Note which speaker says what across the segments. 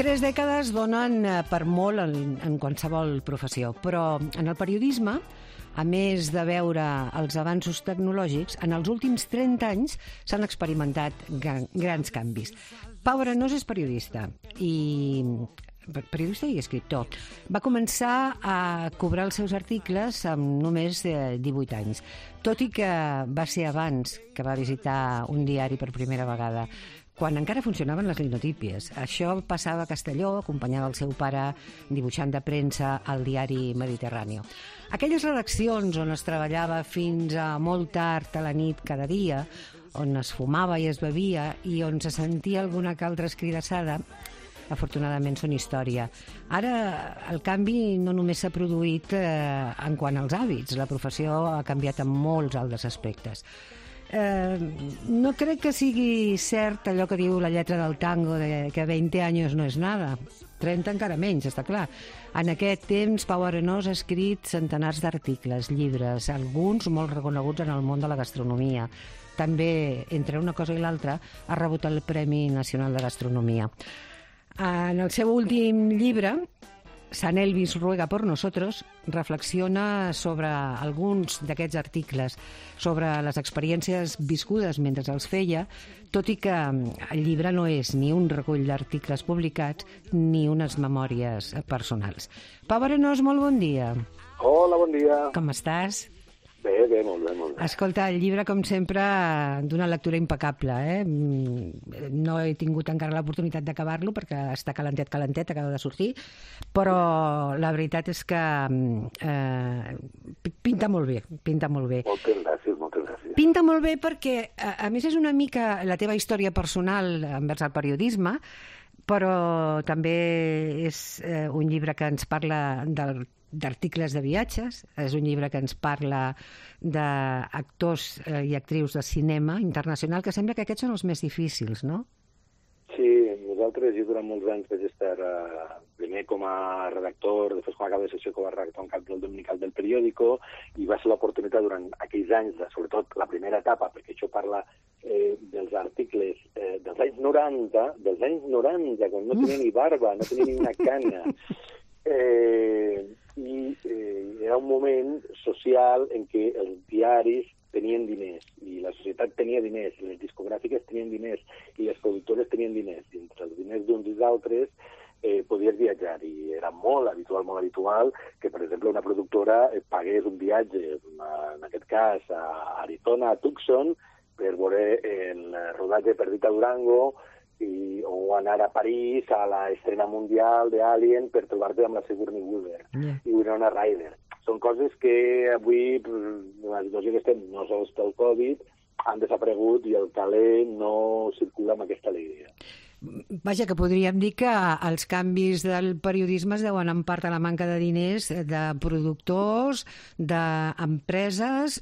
Speaker 1: 3 dècades donen per molt en qualsevol professió, però en el periodisme, a més de veure els avanços tecnològics, en els últims 30 anys s'han experimentat grans canvis. Pau Arenós és periodista i escriptor. Va començar a cobrar els seus articles amb només 18 anys, tot i que va ser abans que va visitar un diari per primera vegada, quan encara funcionaven les linotípies. Això passava a Castelló, acompanyava el seu pare dibuixant de premsa al diari Mediterrani. Aquelles redaccions on es treballava fins a molt tard a la nit cada dia, on es fumava i es bevia i on se sentia alguna que altra escridassada, afortunadament són història. Ara el canvi no només s'ha produït en quant als hàbits, la professió ha canviat en molts altres aspectes. No crec que sigui cert allò que diu la lletra del tango de que 20 anys no és nada. 30 encara menys, està clar. En aquest temps, Pau Arenós ha escrit centenars d'articles, llibres, alguns molt reconeguts en el món de la gastronomia. També, entre una cosa i l'altra, ha rebut el Premi Nacional de Gastronomia. En el seu últim llibre, San Elvis ruega por nosotros, reflexiona sobre alguns d'aquests articles, sobre les experiències viscudes mentre els feia, tot i que el llibre no és ni un recull d'articles publicats ni unes memòries personals. Pau Arenós, molt bon dia.
Speaker 2: Hola, bon dia.
Speaker 1: Com estàs?
Speaker 2: Bé, molt bé.
Speaker 1: Escolta, el llibre, com sempre, d'una lectura impecable. No he tingut encara l'oportunitat d'acabar-lo perquè està calentet, acaba de sortir, però la veritat és que pinta molt bé.
Speaker 2: Moltes gràcies.
Speaker 1: Pinta molt bé perquè, a més, és una mica la teva història personal envers el periodisme, però també és un llibre que ens parla d'articles de viatges, és un llibre que ens parla d'actors i actrius de cinema internacional, que sembla que aquests són els més difícils, no?
Speaker 2: Sí, nosaltres, jo durant molts anys vaig estar primer com a redactor, després com a cap de secció com a redactor en cap del dominical del periòdico, i va ser l'oportunitat durant aquells anys, sobretot la primera etapa, perquè això parla dels articles dels anys 90, quan no tenia ni barba, no tenia ni una cana, i era un moment social en què els diaris tenien diners, i la societat tenia diners, les discogràfiques tenien diners, i les productores tenien diners. I entre els diners d'uns i d'altres podies viatjar, i era molt habitual que, per exemple, una productora pagués un viatge, en aquest cas a Arizona, a Tucson, per veure el rodatge Perdita Durango, o anar a París a l'estrena mundial d'Alien per trobar-te amb la Sigourney Weaver i Winona Ryder. Són coses que avui, en la situació que estem, no sols pel Covid, han desaparegut i el talent no circula amb aquesta alegria.
Speaker 1: Vaja, que podríem dir que els canvis del periodisme es deuen en part a la manca de diners de productors, d'empreses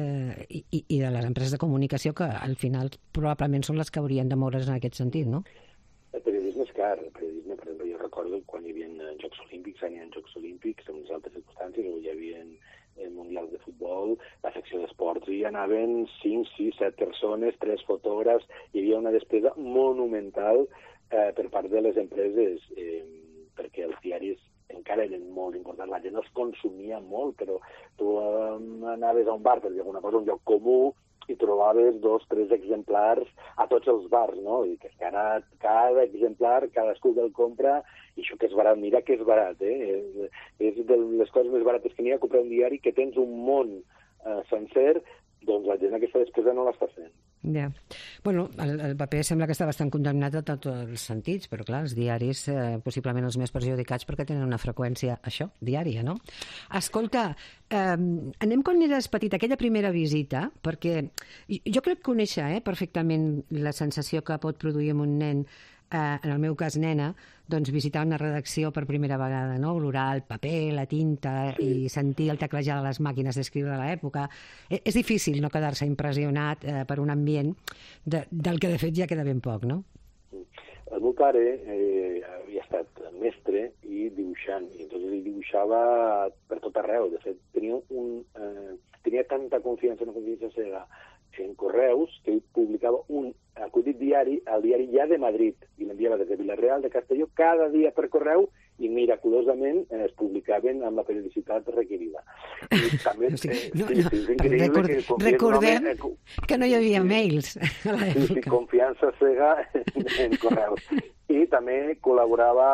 Speaker 1: i de les empreses de comunicació, que al final probablement són les que haurien de moure's en aquest sentit, no?
Speaker 2: El periodisme és car. El periodisme, per exemple, jo recordo quan hi havia Jocs Olímpics, en unes altres circumstàncies, on hi havia mundials de futbol, la secció d'esports, i anaven 5, 6, 7 persones, 3 fotògrafs, hi havia una despesa monumental per part de les empreses, perquè els diaris encara eren molt importants, la gent els consumia molt, però tu anaves a un bar per dir alguna cosa, un lloc comú, i trobaves 2, 3 exemplars a tots els bars, no? I que ara cada exemplar, cadascú que el compra, i això que és barat, mira que és barat, és de les coses més barates que n'hi ha, comprar un diari que tens un món sencer, doncs la gent aquesta despesa no l'està fent.
Speaker 1: Ja. Bueno, el paper sembla que està bastant condemnat a tots els sentits, però clar, els diaris possiblement els més perjudicats perquè tenen una freqüència, això, diària, no? Escolta, anem quan eres petit, aquella primera visita, perquè jo crec conèixer perfectament la sensació que pot produir en un nen, en el meu cas nena, doncs visitar una redacció per primera vegada, no? Olorar el paper, la tinta i sentir el teclejar de les màquines d'escriure de l'època. És difícil no quedar-se impressionat per un ambient del que de fet ja queda ben poc, no?
Speaker 2: El meu pare havia estat mestre i dibuixant, i entonces ell dibuixava per tot arreu. De fet, tenia tanta confiança, una confiança cega en correus que ell publicava un acudit diari al diari Ja de Madrid i l'enviava des de Vila-real de Castelló cada dia per correu i miraculosament es publicaven amb la periodicitat requerida. I també,
Speaker 1: recordem que no hi havia mails a l'època.
Speaker 2: Sí, confiança cega en correus. I també col·laborava,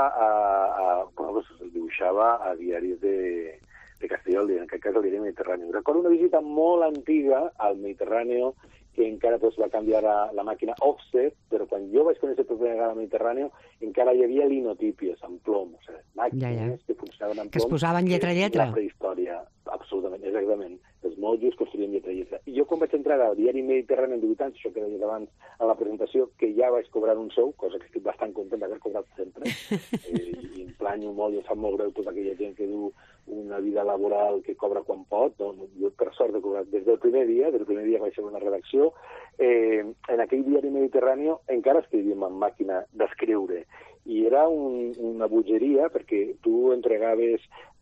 Speaker 2: dibuixava a diaris de Castelló, en aquest cas el diari Mediterrani. Recordo una visita molt antiga al Mediterrani, que encara va canviar la màquina offset, però quan jo vaig conèixer per primera vegada al Mediterrani encara hi havia linotípies amb plom, o sigui, màquines que funcionaven amb plom.
Speaker 1: Que es posaven lletra a lletra.
Speaker 2: La prehistòria, absolutament, exactament. Els monjos construïen lletra a lletra. I jo quan vaig entrar al diari Mediterrani en 18 anys, això que deia abans a la presentació, que ja vaig cobrar un sou, cosa que estic bastant content d'haver cobrat sempre, i em planyo molt i em sap molt greu tota aquella gent que du una vida laboral que cobra quan pot. Jo, per sort, he cobrat des del primer dia que vaig fer una redacció. En aquell diari Mediterrani encara escrivíem amb màquina d'escriure i era una bogeria perquè tu entregaves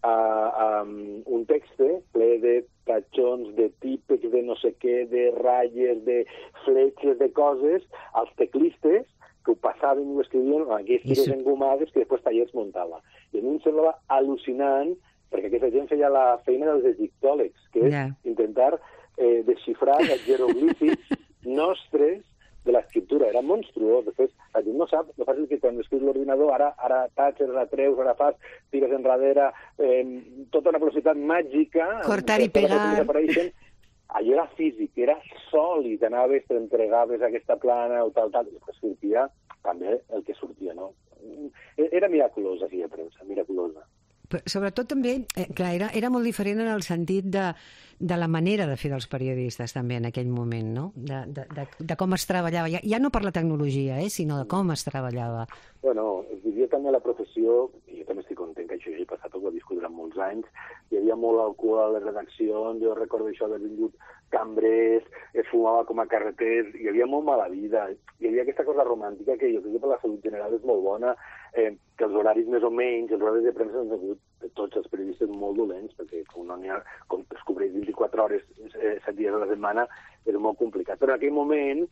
Speaker 2: un text ple de tatxons, de típex, de no sé què, de ratlles, de fletxes, de coses, als teclistes que ho passaven i ho escrivien amb aquelles tires engomades que després Tallers muntava. I a mi em semblava al·lucinant perquè aquesta gent feia la feina dels egiptòlegs, que és intentar desxifrar els jeroglífics nostres de l'escriptura. Era monstruós. Després, la gent no sap, no fàcil que quan escrius l'ordinador, ara tatxes, ara treus, ara fas, tires enrere, tota una velocitat màgica.
Speaker 1: Cortar i pegar.
Speaker 2: Allò era físic, era sòlid, anaves, t'entregaves aquesta plana o tal, i després sortia també el que sortia, no? Era miraculosa, aquella premsa, miraculosa.
Speaker 1: Sobretot també, clar, era molt diferent en el sentit de la manera de fer dels periodistes també en aquell moment, no? De com es treballava, ja no per la tecnologia, sinó de com es treballava.
Speaker 2: Bueno, es diria també la professió, i jo també estic content que això hagi passat, ho he viscut durant molts anys, hi havia molt alcohol a les redaccions, jo recordo això d'haver vingut cambrers, es fumava com a carreters, hi havia molt mala vida, hi havia aquesta cosa romàntica que jo crec que per la salut general és molt bona, que els horaris més o menys, els horaris de premsa han sigut tots els periodistes molt dolents, perquè com es cobreix 24 hores, 7 dies a la setmana, és molt complicat. Però en aquell moment,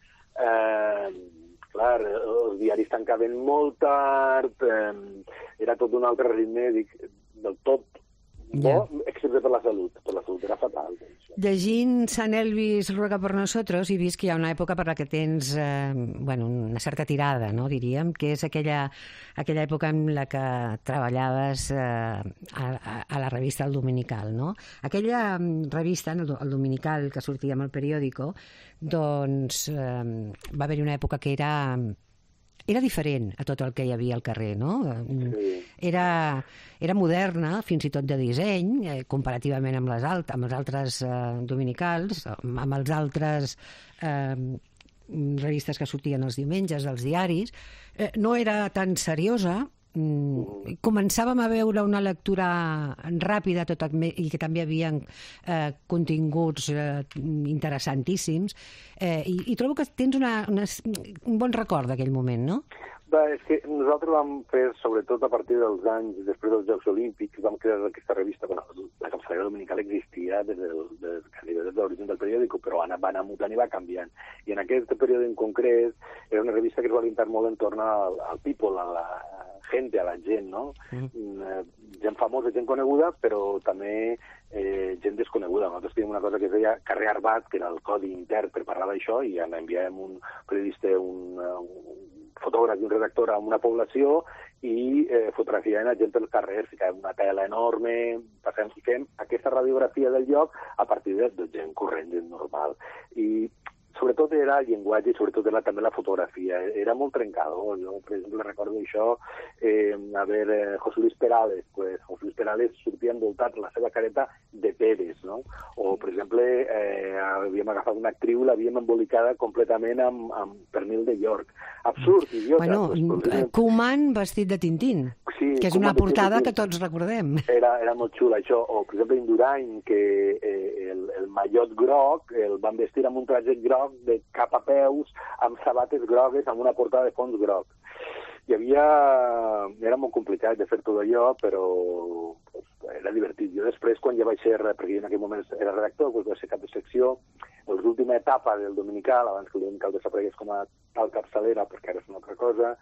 Speaker 2: clar, els diaris tancaven molt tard, era tot un altre ritme, del tot bo, excepte per la salut era fatal.
Speaker 1: Llegint Sant Elvis ruega per nosotros he vist que hi ha una època per la que tens una certa tirada, no, diríem, que és aquella època en la que treballaves a la revista El Dominical, no? Aquella revista, el Dominical, que sortia amb el periòdico, doncs va haver-hi una època que era diferent a tot el que hi havia al carrer, no?
Speaker 2: Sí.
Speaker 1: Era moderna, fins i tot de disseny, comparativament amb els altres dominicals, amb els altres revistes que sortien els diumenges, els diaris. No era tan seriosa. Començàvem a veure una lectura ràpida i que també hi havia continguts interessantíssims i trobo que tens un bon record d'aquell moment, no?
Speaker 2: És que nosaltres vam fer, sobretot a partir dels anys després dels Jocs Olímpics, vam crear aquesta revista. La capçalera dominical existia des de l'origen del periòdic, però va anar mutant i va canviant. I en aquest període en concret era una revista que es va orientar molt en torn al people, a la gent, a la gent, no? Gent famosa, gent coneguda, però també gent desconeguda. Nosaltres teníem una cosa que es deia carrer Arbat, que era el codi intern per parlar d'això, i enviàvem un periodista, un fotògraf i un redactor a una població i fotografiaven la gent pel carrer, ficàvem una tela enorme, fem aquesta radiografia del lloc a partir de gent corrent, gent normal. I sobretot era el llenguatge i sobretot era també la fotografia. Era molt trencador. Jo, per exemple, recordo això, a veure, José Luis Perales. José Luis Perales sortia envoltat la seva careta de peres, no? O, per exemple, havíem agafat una actriu i l'havíem embolicada completament amb pernil de York. Absurd, idiota.
Speaker 1: Bueno, Koeman vestit de Tintín, sí, que és una portada que tots recordem.
Speaker 2: Era molt xula, això. O, per exemple, Indurain, que el mallot groc el van vestir amb un trajet groc de cap a peus, amb sabates grogues, amb una portada de fons groc. Era molt complicat de fer tot allò, però era divertit. Jo després, quan ja vaig ser, perquè en aquell moment era redactor, doncs vaig ser cap de secció, l'última etapa del Dominical, abans que el Dominical desaparegués com a tal capçalera, perquè ara és una altra cosa,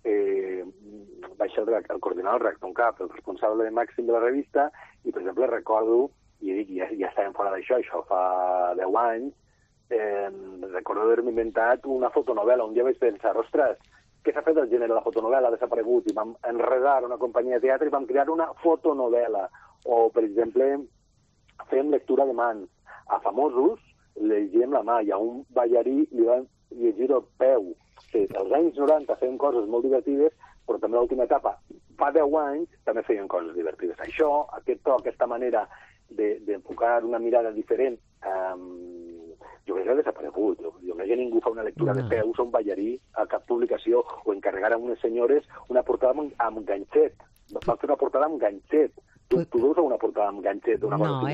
Speaker 2: vaig ser el coordinador del redactor en cap, el responsable màxim de la revista, i, per exemple, recordo, i dic, ja estàvem fora d'això, això fa 10 anys, recordo haver-me inventat una fotonovela. Un dia vaig pensar, ostres, què s'ha fet del gènere de la fotonovela? Ha desaparegut, i vam enredar una companyia de teatre i vam crear una fotonovela. O, per exemple, fèiem lectura de mans. A famosos llegíem la mà, i a un ballarí li van llegir el peu. Sí, als anys 90 fèiem coses molt divertides, però també l'última etapa, fa 10 anys, també feien coses divertides. Això, aquest to, aquesta manera d'enfocar una mirada diferent, jo crec que ha desaparegut. Jo crec que ningú fa una lectura de peus a un ballarí a cap publicació, o encarregar a unes senyores una portada amb ganxet. Va fer una portada amb ganxet. Tu veus una portada amb ganxet?
Speaker 1: No,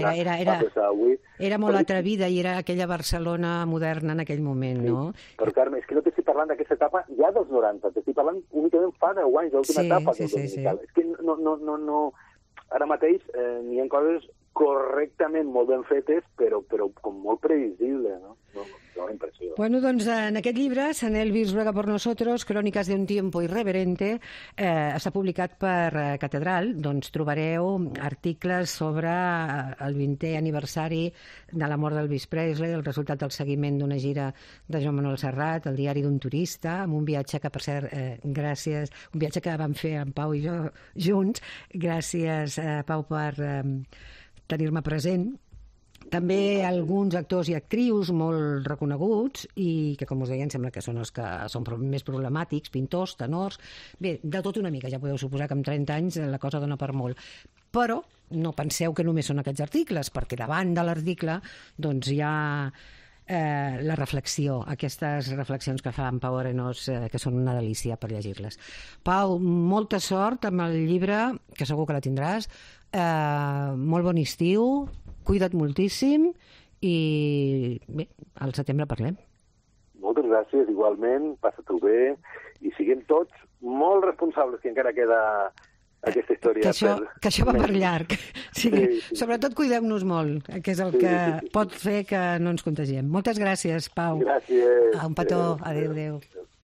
Speaker 1: era molt atrevida, i era aquella Barcelona moderna en aquell moment, no?
Speaker 2: Però, Carme, és que no t'estic parlant d'aquesta etapa ja dels 90, t'estic parlant únicament fa 10 anys, l'última etapa del Dominical. És que no... Ara mateix n'hi ha coses correctament molt ben fetes, però com molt previsible, no? No la impressió.
Speaker 1: Bueno, doncs en aquest llibre, San Elvis ruega por nosotros, Crónicas de un tiempo irreverente, està publicat per Catedral. Doncs trobareu articles sobre el 20è aniversari de la mort d'Elvis Presley, el resultat del seguiment d'una gira de Joan Manuel Serrat, el diari d'un turista, amb un viatge que, per cert, gràcies, un viatge que vam fer en Pau i jo junts. Gràcies, Pau, per tenir-me present. També alguns actors i actrius molt reconeguts i que, com us deia, em sembla que són els que són més problemàtics, pintors, tenors... Bé, de tot una mica, ja podeu suposar que amb 30 anys la cosa dona per molt. Però no penseu que només són aquests articles, perquè davant de l'article doncs hi ha la reflexió, aquestes reflexions que fa en Pau Arenós, que són una delícia per llegir-les. Pau, molta sort amb el llibre, que segur que la tindràs. Molt bon estiu, cuida't moltíssim i bé, al setembre parlem.
Speaker 2: Moltes gràcies, igualment, passa-t'ho bé i siguem tots molt responsables, que encara queda aquesta història.
Speaker 1: Que això va per llarg. Sí. Sobretot cuidem-nos molt, que és el que pot fer que no ens contagiem. Moltes gràcies, Pau.
Speaker 2: Gràcies.
Speaker 1: Un petó. Adéu.